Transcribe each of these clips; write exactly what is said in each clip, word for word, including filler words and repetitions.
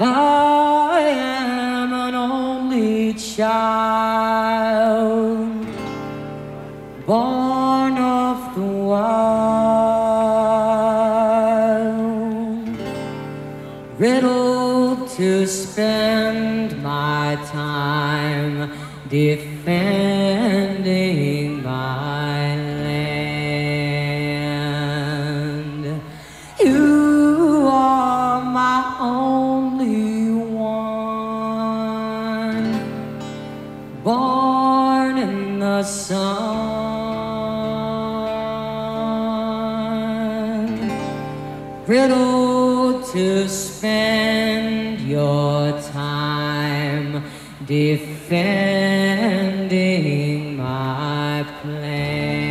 I am an only child, born of the wild, riddled to spend my time defending my land. You are my only one, born in the sun, riddled to spend your time defending my plan.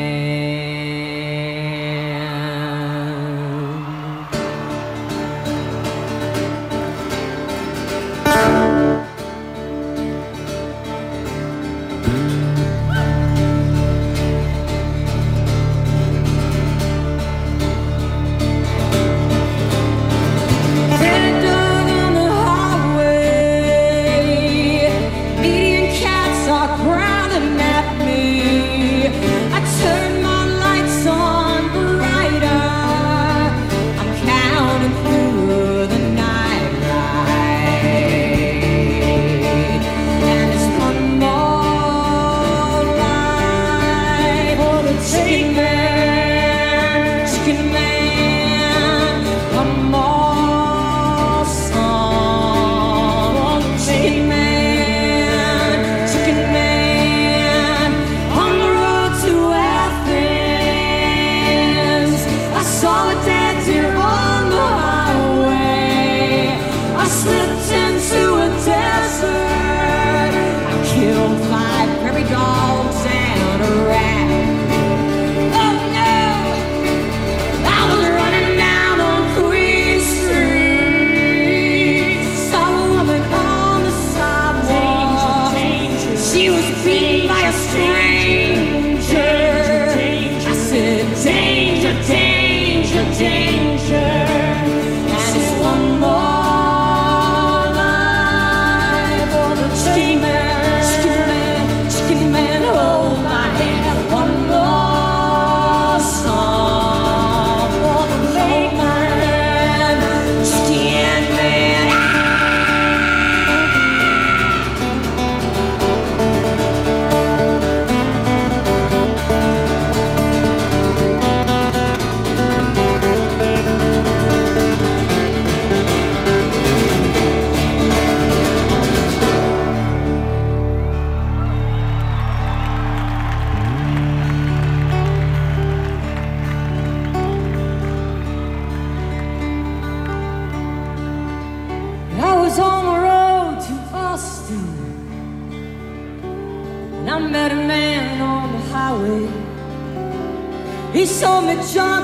He sold me junk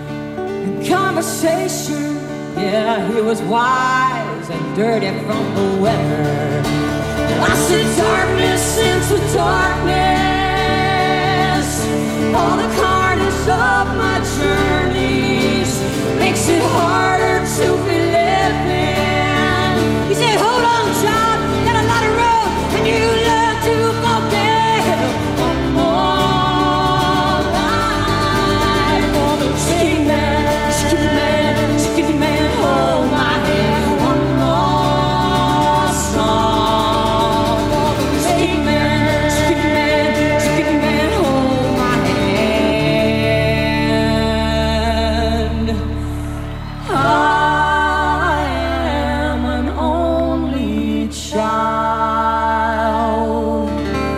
and conversation. Yeah, he was wise and dirty from the weather. I said darkness into darkness. All the carnage of my journeys makes it harder to be living. He said, hold on, John, got a lot of road and you learn to forget. One more life for the chicken man, chicken man, chicken man, hold my hand. One more song for the chicken man, chicken man, chicken man, hold my hand. I am an only child,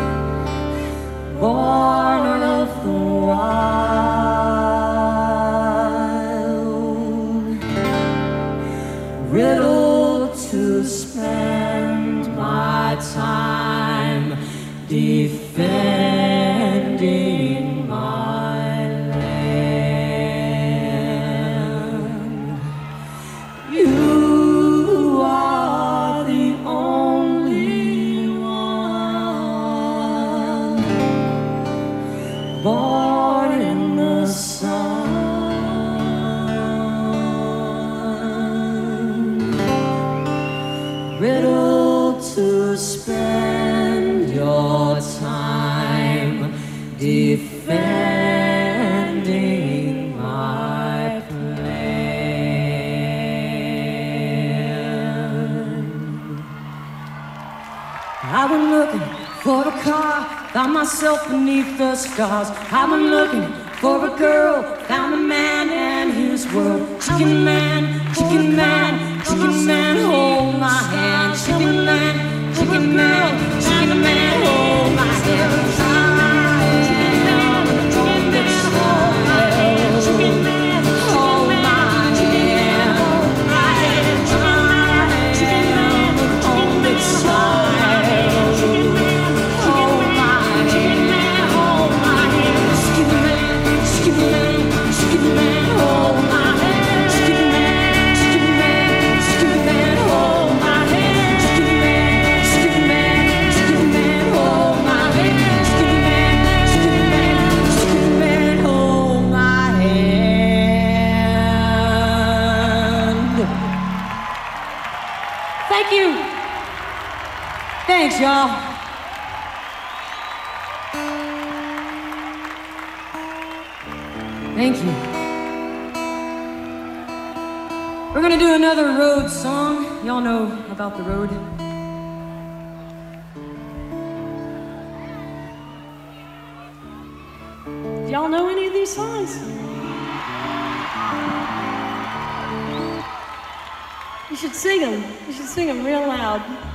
born of the wild, riddled to spend my time defending my land. You are the only one, born in the sun, riddle to spend your time defending my plan. I've been looking for a car, found myself beneath the stars. I've been looking for a girl, found a man and his world. Chicken man, chicken man, chicken man, hold my hand. Chicken man, chicken man, chicken man, hold my hand. Chicken man, chicken man, hold my hand. Chicken man, hold my hand. Hold my hand. Chicken man, hold me tight. Chicken man, hold my hand. Chicken man, hold my hand. Chicken man, chicken man, chicken man, hold my hand. Chicken man, chicken man, chicken man, hold my hand. Chicken man, chicken man, chicken man, hold my hand. Chicken man, chicken man, chicken man, hold my hand. Thank you. Thanks, y'all. Thank you. We're gonna do another road song. Y'all know about the road. Do y'all know any of these songs? You should sing them. You should sing them real loud.